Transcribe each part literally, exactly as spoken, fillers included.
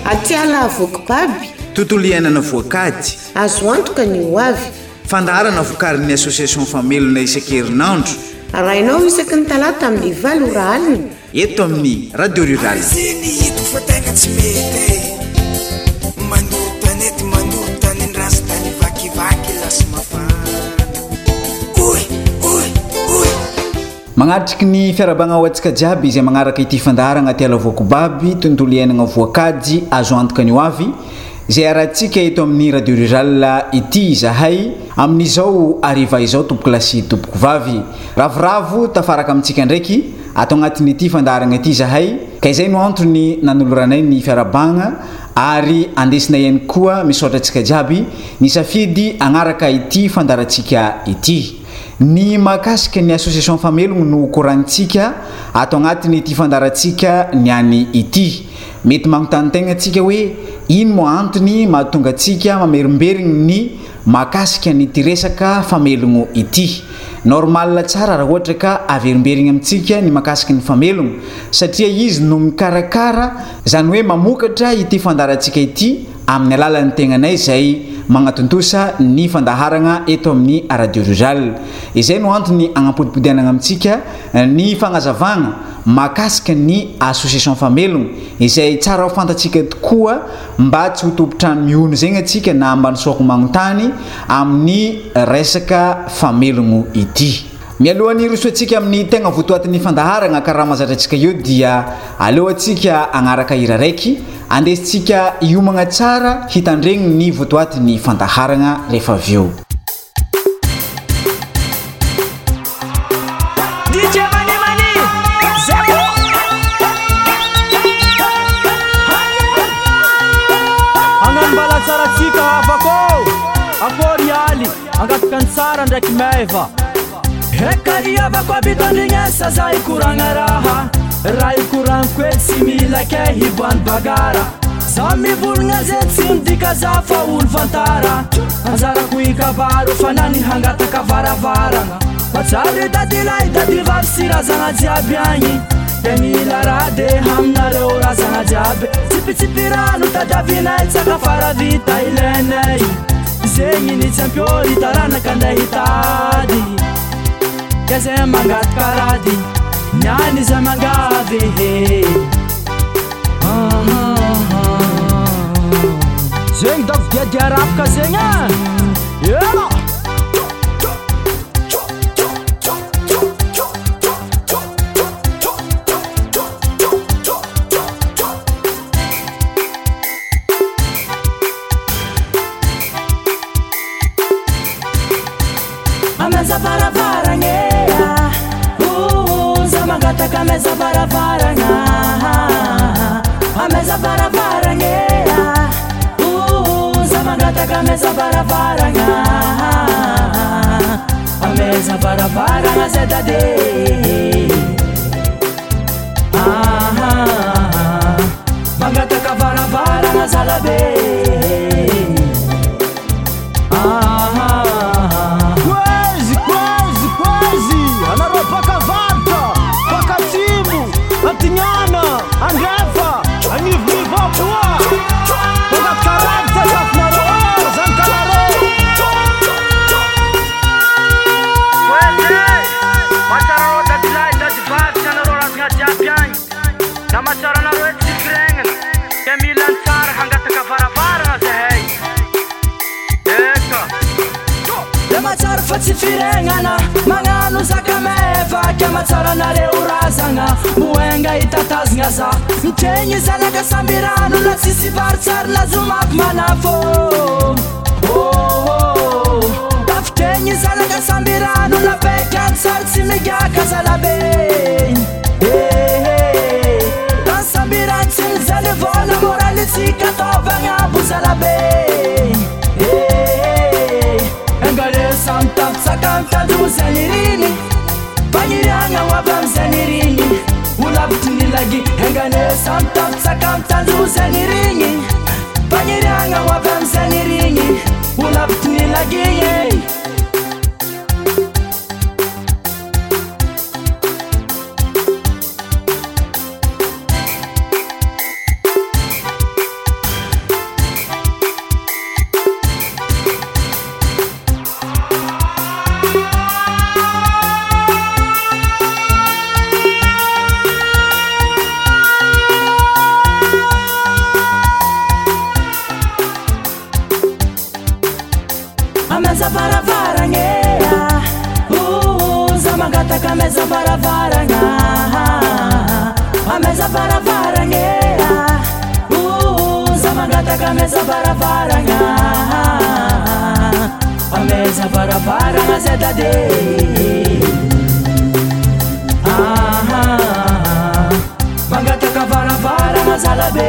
atiala vokobaby tontolo iainana voakady azo antoka ny ho avy fandaharana vokarin'ny association famelona isan-kerinandro arahinao isaky ny talata amin'ny valo ora alina eto amin'ny radio rural magnatriky ny fiarabagna ho antsika jiaby izay magnaraka ity fandaharagna atiala vokobaby tontolo iainana voakady azo antoka ny ho avy izay arahantsika eto amin'ny radio rural ity izahay amin'izao ariva izao tompoko lasy tompoko vavy ravoravo tafaraka amintsika ndraiky atao agnatin'ity fandaharagna ity izahay ka izay no antony nanoloranay ny fiarabagna ary andesina ihany koa misaotra antsika jiaby ny safidy agnaraka ity fandarantsika ity ny makasika ny association famelogno no korantsika atao agnatin'ity fandarantsika niany ity mety magnontany atsika hoe ino mo antony mahatonga atsika mamerimberigny ny makasika nyty resaka famelogno ity normal tsara raha ohatra ka averimberigny amintsika ny makasika ny famelogno satria izy no mikarakara zany hoe mamokatra ity fandarantsika ity amin'ny alalan'ny tegnanay izay magnatontosa ny fandaharagna eto amin'ny radio rural izay no antony agnampodipodianagna amintsika ny fagnazavagna makasika ny association famelogno izay tsara ho fantatsika tokoa mba tsy ho tompotrano mihono zegny atsika na ambanisoako magnontany amin'ny resaka famelogno ity mialohan'ny rosoantsika amin'ny tegna votoatin'ny fandaharagna karaha mazatra antsika io dia aleo atsika agnaraka hira raiky andesintsika iomagna tsara hitandregny ny votoatin'ny fandaharagna rehefa avy eo agnambala tsara tsika havako akory aly angatokansara ndraiky meva hekari havako abitandrignesa za ikoragna raha raha ikoragna koe tsy mila ke hiboany bagara za mivolagna zay tsy midika za fa olo fantara anjarako ikavaro fa nany hangataka varavaragna matsary dadilay dady vavy sy razagna jiaby agny de mila raha de aminareo razagna jiaby tsipitsipirano tadiavinay tsaka fara vita ilenay zegny ny tsampio itaranaka anday hitady ke zay mangaty karady niany zay mangavy he zegny da vidiadiarapaka zegny ela ameza varavaragna zamangata kameza varavaragna ameza varavaragna zamangata kameza varavaragna ameza varavaragna zedade mangata ka varavaragna zalabe Antignana, Andrefa, Anivniva Pua, Pona Caranta, Zafnaro, Zancalaro. Ué, Machararo da Dilai, da Divat, Chanarora, Gajapian, da Machararo, Tigrengen, Kemilan Sar, Hangata Cavaravara, Zay. Eka. Da Machar Fatsifirengana, Mangano Zakameva, Kamacharanare Urazanga, Muenga itatazanga za, Mtenyi Zanaga Sambirano, la Sisi Vartsar, la Zumak Manafo. Oh, Taftenyi Zanaga Sambirano, la Pekan Sartsi Megaka Zalabe. La Sambiranzil Zalevona, Moralizika Tovanga Buzalabe. Engare Santa Sakanta Zanirini, Panyanga Wabam Zanirini, Ulabtini Lagi, Engane Santa Sakanta Zanirini, Panyanga Wabam Zanirini, Ulabtini Lagi. meza baravaranga ameza baravaranga uh zamangata meza baravaranga ameza baravaranga zedade ah mangata baravaranga zalabe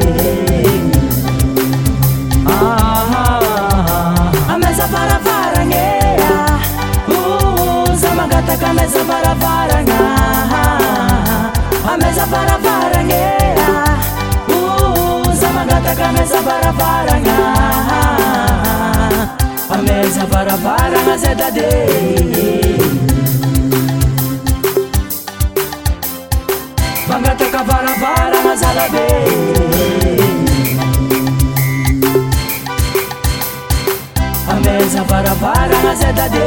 ah ameza baravaranga zamangata kameza baravaranga ameza baravaranga uh zamangata kameza baravaranga ameza baravaranga zedade mangata baravaranga zalabe ameza baravaranga zedade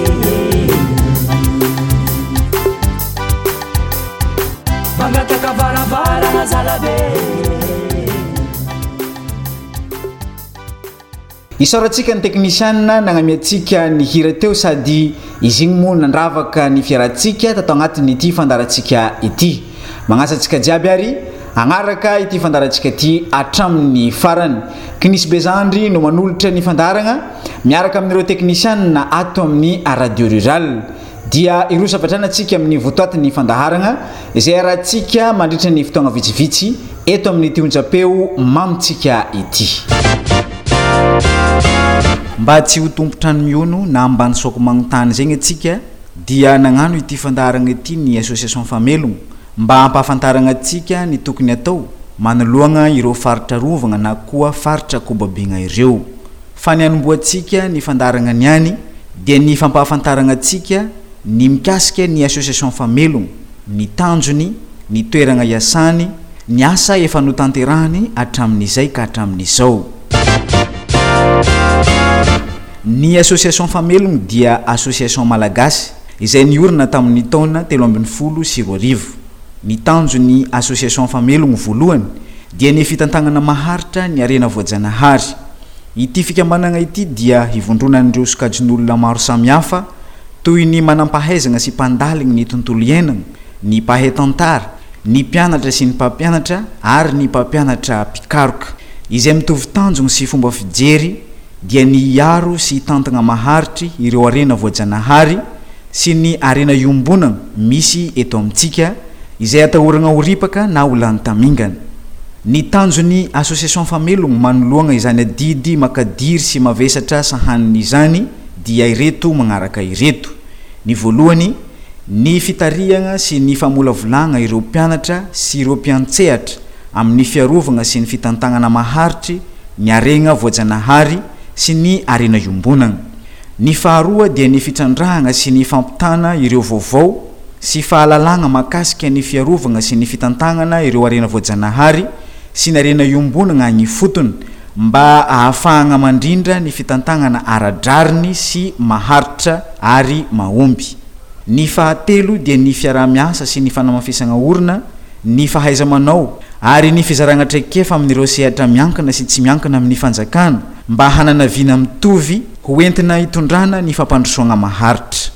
isaorantsika ny teknisianna nagnamiatsika ny hira teo sady izy igny moa nandravaka ny fiaratsika tatao agnatin'ny ity fandaratsika ity magnasantsika jiaby ary agnaraka ity fandaratsika ity atramin'ny farany kinisy bezandry no manolotra ny fandaragna miaraka amin'ireo teknisianna ato amin'ny radio rural dia ireo safatranatsika amin'ny votoatin'ny fandaharagna izay rahantsika mandritra ny fotoagna vitsivitsy eto amin'ny ity onjapeo mamitsika ity mba tsy ho tompotrano miono na ambany soko magnontany zegny atsika dia nagnano ity fandaharagna ity ny association famelogno mba hampahafantaragna atsika ny tokony atao manoloagna ireo faritra rovagna na koa faritra kobabigna ireo fa ny anomboatsika ny fandaharagna niany dia ny fampahafantaragna atsika ny mikasika ny association famelogno ny tanjony ny toeragna iasany ny asa efa notanterahany hatramin'izay ka hatramin'izao ny association famelogno dia association malagasy izay niorina tamin'ny taona telo ambin'ny folo sy roa arivo ny tanjony association famelogno voalohany dia ny fitantagnana maharitra ny arena voajanahary ity fikambanagna ity dia hivondronan'ireo sokajin'olona maro samihafa toy ny manampahaizagna sy mpandaligny ny tontolo iainagna ny mpahay tantara ny mpianatra sy ny mpampianatra ary ny mpampianatra pikaroka izay mitovy tanjogny sy fomba fijery dia ny iaro sy tantagna maharitry ireo arena voajanahary sy ny arena iombonagna misy eto amintsika izay atahoragna horipaka na olany tamingana ny tanjony association famelogno manoloagna izany adidy makadiry sy mavesatra sahaniny izany dia ireto magnaraka ireto ny voalohany ny fitariagna sy ny famolavolagna ireo mpianatra sy ireo mpiantsehatra amin'ny fiarovagna sy ny fitantagnana maharitry ny arena voajanahary sy ny arena iombonagna ny faharoa dia ny fitrandrahagna sy ny fampitana ireo vaovao sy fahalalagna makasika ny fiarovagna sy ny fitantagnana ireo arena voajanahary sy ny arena iombonagna agny fotony mba ahafahagna mandrindra ny fitantagnana aradrariny sy maharitra ary mahomby ny fahatelo dia ny fiarah-miasa sy ny fanamafisagna orina ny fahaiza manao ary ny fizaragna traikefa amin'ireo sehatra miankina sy tsy miankina amin'ny fanjakana mba hananaviana mitovy ho entina hitondrana ny fampandrosoagna maharitra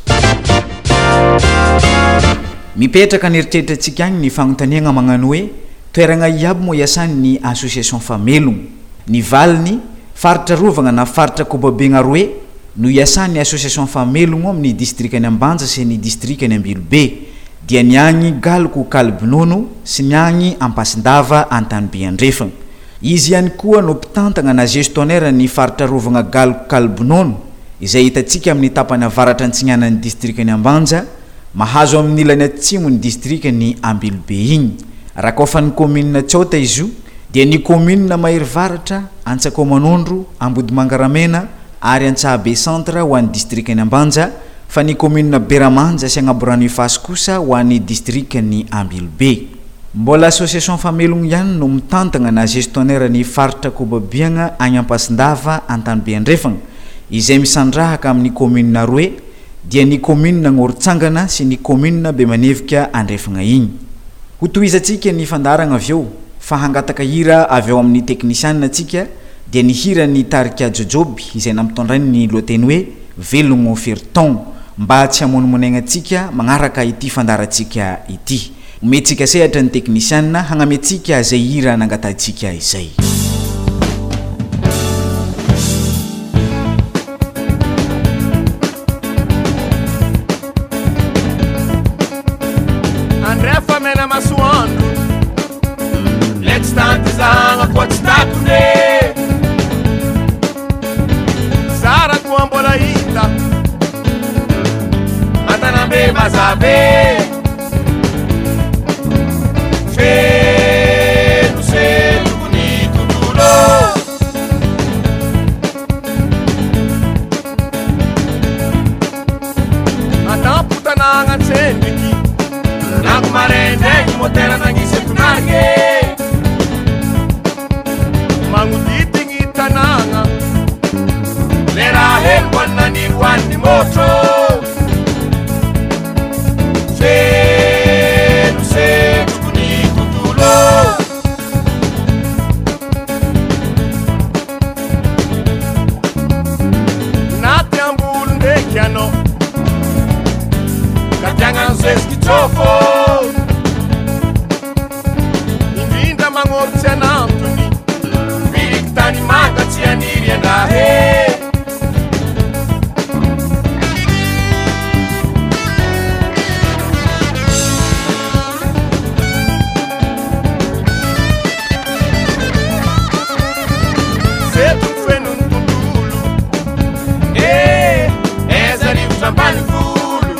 mipetraka ny eritreritra atsika agny ny fagnontaniagna magnano hoe toeragna iaby moa iasany ny association famelogno ny valiny faritra rovagna na faritra kobabegna roe no iasany association famelogno amin'ny distrika ny Ambanja sy ny distrika ny Ambilobe dia ny agny galoko kalbinono sy ny agny Ampasindava Antanibe Andrefagna izy ihany koa no mpitantagna na gestionnaire ny faritra rovagna galoko kalbinono izay hitatsika amin'ny tapany avaratra antsinana ny distrika ny Ambanja mahazo amin'ny ilany atsimo ny distrika ny Ambilobe igny raha kofa ny commune Tsiota izy io dia ny commune Maherivaratra Antsakomanondro Ambodimangaramena ary Antsahabe centre ho an'ny distrika ny Ambanja fa ny commune Beramanja sy Agnaborano Ifasy kosa ho an'ny distrika ny Ambilobe mbola association famelogno ihany no mitantagna na gestionnaire ny faritra kobabiagna agny Ampasindava Antanibe Andrefagna izay misandrahaka amin'ny commune roe dia ny commune Ngoritsangana sy ny commune Bemanevika Andrefagna igny ho toizatsika ny fandaragna aveo fa hangataka hira aveo amin'ny teknisianna atsika dia ny hira ny Tarika Jojoby izay nampitondrainy ny loateny hoe Velogno Ferton mba tsy hamonomonegna antsika magnaraka ity fandarantsika ity. Ometsika sehatra ny teknisianina hagnametsika zay hira nangatantsika izay. Andrefa mena masoandro letstante zagna koatstakune Sara kwa mbola hita Atanambe mazabe Felu selu bonito tulo Ataputananga tsendiki Naku marende motera nangise tunarge Manguditi ngitananga Lera helwana ni wani moto Felu selu bonito tulo Nate ambulu ndekiano Katanga nzeski chofo Indinda mangortia namtuni Viktani manga tianiri andahe Setu fenu ntutulu Eh, eza rivu zambani fulu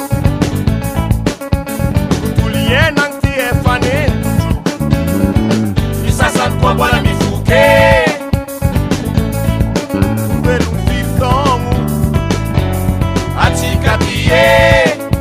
Kutulie nangti e fane Isasa kwa bola mifuke Kwelu mfirtongu Atika pie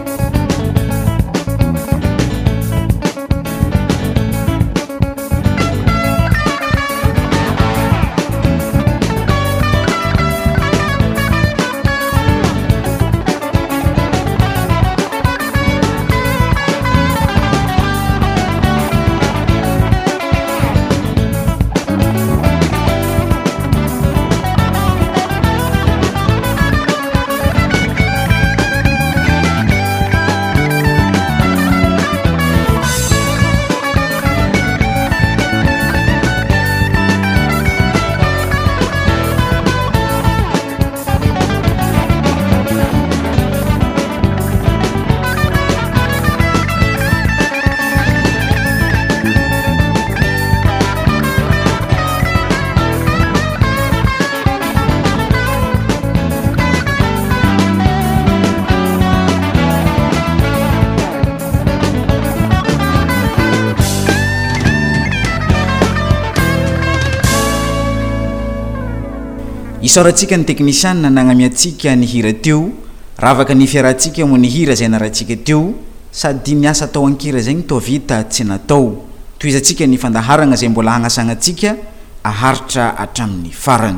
Isaorantsika ny teknisianina nagnamiatsika ny hira teo, ravaka ny fiarahantsika mo ny hira zay narahantsika teo, sady ny asa atao ankira zay to vita tsy natao. Toizantsika ny fandaharagna zay mbola hagnasagnantsika aharitra hatramin'ny farany.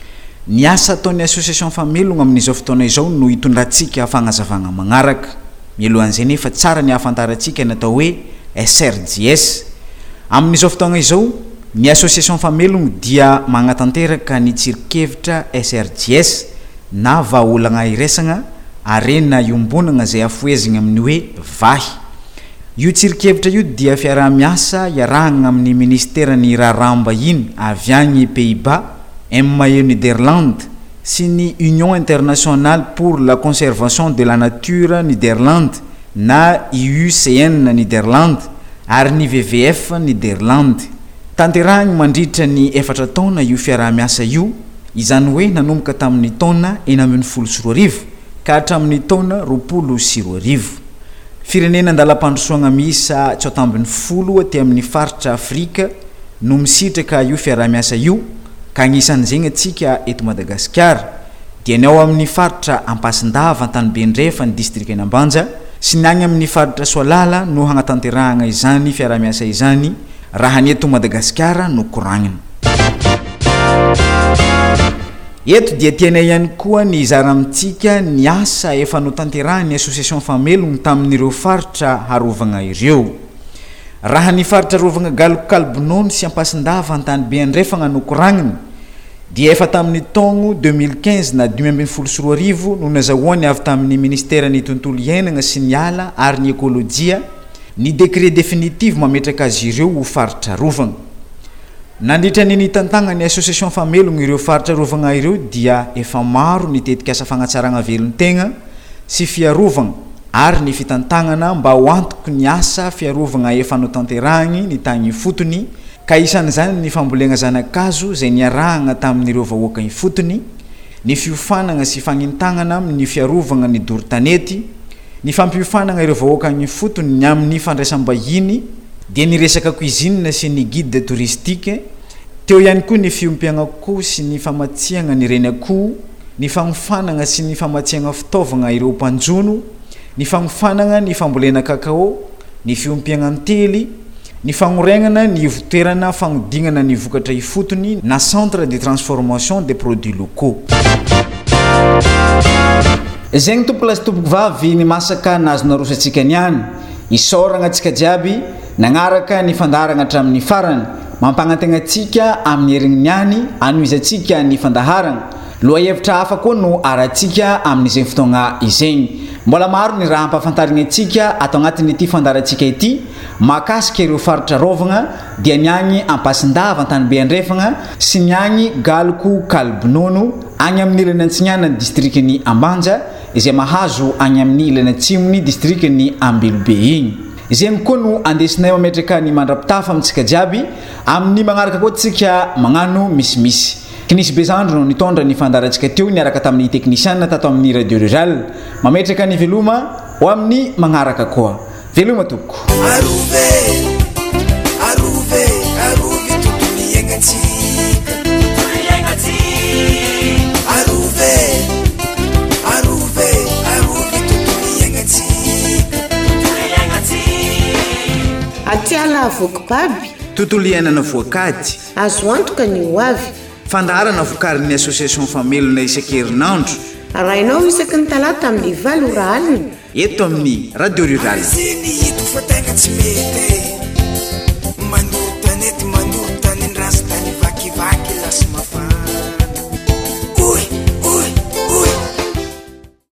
Ny asa ataon'ny association famelogna amin'izao fotoana izao no hitondrantsika fagnazavagna magnaraka. Mialohan'izay nefa tsara ny ahafantarantsika ny atao hoe S R J S. Amin'izao fotoana izao ny association famelogno dia magnatanteraka ny tsirikevitra S R J S na vahaolagna iresagna arena iombonagna zay afoezigna amin'ny hoe vahy. Io tsirikevitra io dia fiaraha-miasa iarahagna amin'ny ministeran'ny raramba iny avy agny Pays-Bas, M A E Niderlande sy ny Union internationale pour la conservation de la nature Niderlande na I U C N Niderlande ary ny W W F Niderlande. Tanterahagny mandritra ny efatra taona io fiaraha-miasa io, izany hoe nanomboka tamin'ny taona enina ambin'ny folo sy roa arivo ka hatramin'ny taona roapolo sy roa arivo. Firenena andalam-pandrosoagna miisa tsota ambin'ny folo aty amin'ny faritra Afrika no misitraka io fiaraha-miasa io, ka agnisan'izay atsika eto Madagasikara dia ny ao amin'ny faritra Ampasindava Antanibendrefa ny district Enambanja sy ny agny amin'ny faritra Soalala no hagnatanterahagna izany fiaraha-miasa izany raha ny eto Madagasikara no koragnina. Eto dia tiana ihany koa ny izara amintsika ny asa efa notanterahany association famelogno tamin'ireo faritra harovagna ireo. Raha ny faritra rovagna Galokalbonono sy Ampasindava Antanibendrefagna no koragnina dia efa tamin'ny taogno deux mille quinze na dimy ambin'ny folo sy roa arivo no nazahoany avy tamin'ny ministera ny tontolo iainagna sy ny ala ary ny ekôlôjia ny décret définitive mametraka azy ireo ho faritra rovagna. Nandritra ny nitantagna ny association famelogno ireo faritra rovagna ireo dia efa maro ny tetika asa fagnatsaragna velon-tegna sy fiarovagna ary ny fitantagnana mba ho antoko ny asa fiarovagna efa notanterahagny ny tagny fotony ka isan'izany ny fambolegna zanakazo zay niarahagna tamin'ireo vahoaka ny fotony, ny fiofanagna sy fagnentagnana amin'ny fiarovagna ny dorotanety, ny fampiofanagna ireo vahoaka ny fotony ny amin'ny fandraisam-bahiny, dia ny resaka cuisine sy ny guide touristique, teo ihany koa ny fiompiagna akoho sy ny famatsiagna ny reny akoho, ny fagnofanagna sy ny famatsiagna fitaovagna ireo mpanjono, ny fagnofanagna ny fambolena kakao, ny fiompiagna antely, ny fagnoregnana ny votoerana fagnodignana ny vokatra ifotony na centre de transformation des produits locaux. Zegny tompo lasy tompoko vavy ny masaka nazona rosatsika niany isoragna atsika jiaby nagnaraka ny fandaharagna hatramin'ny farany mampagnategnatsika amin'ny herigny niany anoizatsika ny fandaharagna loha hevitra hafa koa no aratsika amin'izay fotoagna izegny. Mbola maro ny raha ampafantarigny atsika atao agnatin'ity fandaratsika ity makasika ireo faritra rovagna dia niagny ampasindava antanybe andrefagna sy niagny galoko kalbonono agny amin'ny ilany antsinana ny distrikny Ambanja izay mahazo agny amin'ny ilany atsimony distrikny Ambelobe igny. Izay koa no andesinay mametraka ny mandrapitafa amintsika jiaby amin'ny magnaraka koa tsika magnano misimisy. Kinisy Bezandro no nitondra ny fandaratsika teo niaraka tamin'ny technicien tato amin'ny radio rural mametraka ny veloma ho amin'ny magnaraka koa. Veloma toko. Aruve, aruve, aruve tutuni yengati, tutuni yengati. Aruve, aruve, aruve tutuni yengati, tutuni yengati. Atiala vokobaby. Tontolo iainana voakady. Azo antoka ny hoavy. Fandaharana vokarin'ny association famelona isan-kerinandro. Arahinao isaky ny talata amin'ny valo ora alina. Eto amin'ny radio rural. Zini itu fatanga tsimete, mandu taneti